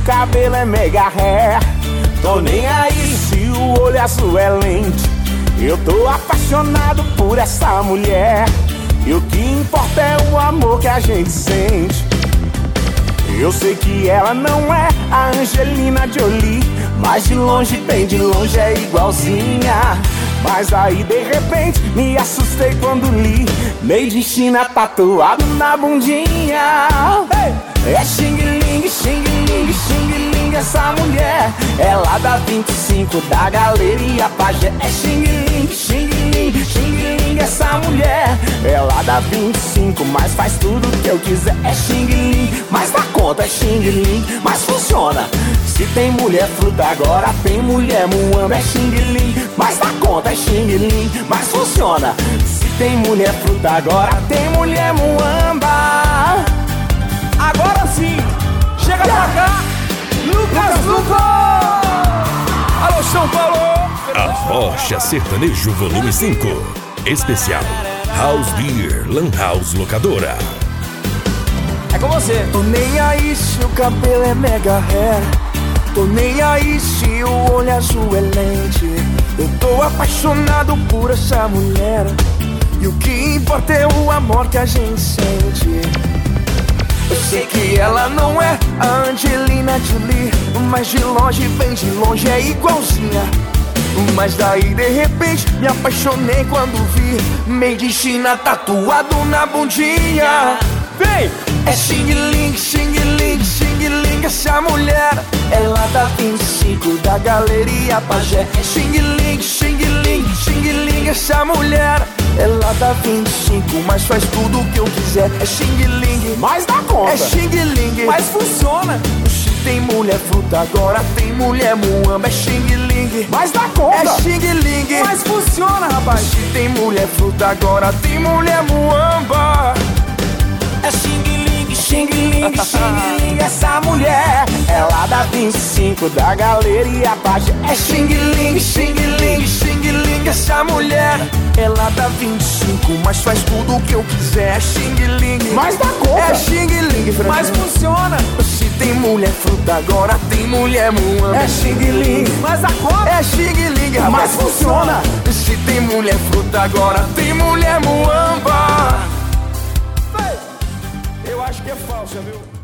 cabelo é mega hair. Tô nem aí se o olho azul é lente. Eu tô apaixonado por essa mulher. E o que importa é o amor que a gente sente. Eu sei que ela não é a Angelina Jolie, mas de longe, bem de longe é igualzinha. Mas aí de repente me assustei quando li Made in China tatuado na bundinha. É xing-ling, xing-ling, xing-ling essa mulher. É lá da 25 da Galeria Pajé. É xing-ling, xing-ling, xing-ling essa mulher. É lá da 25, mas faz tudo que eu quiser. É xing-ling, mas dá conta, é xing-ling, mas funciona. Se tem mulher fruta agora tem mulher muamba. É xing-ling, mas dá conta, é xing-ling, mas funciona. Se tem mulher fruta agora tem mulher muamba. Agora sim, chega pra cá, Lucas Luco! Alô, São Paulo! A Rocha Sertanejo Volume 5 Especial House Beer Lan House Locadora. É com você. Tô nem aí se o cabelo é mega hair. Tô nem aí se o olho azul é lente. Eu tô apaixonado por essa mulher. E o que importa é o amor que a gente sente. Eu sei que ela não é a Angelina Jolie, mas de longe, bem de longe é igualzinha. Mas daí de repente me apaixonei quando vi Made in China tatuado na bundinha. Vem! É xing-ling, xing-ling, xing-ling essa mulher. É lá da 25 da Galeria Pajé. É xing-ling, xing-ling, xing-ling essa mulher. É lá da 25, mas faz tudo o que eu quiser. É xing-ling, mas dá conta. É xing-ling, mas funciona. Se tem mulher fruta agora tem mulher muamba. É xing-ling, mas dá conta. É xing-ling, mas funciona, rapaz. Se tem mulher fruta agora tem mulher muamba. É xing-ling, xing-ling, xing-ling essa mulher. É lá da 25 da Galeria Pajé. É xing-ling, xing-ling, xing-ling essa mulher. É lá da 25, mas faz tudo o que eu quiser. É xing-ling, mas dá conta. É xing-ling, mas funciona. Se tem mulher fruta agora tem mulher muamba. É xing-ling, mas dá conta. É xing-ling, mas funciona. Se tem mulher fruta agora tem mulher muamba. Eu acho que é falsa, viu?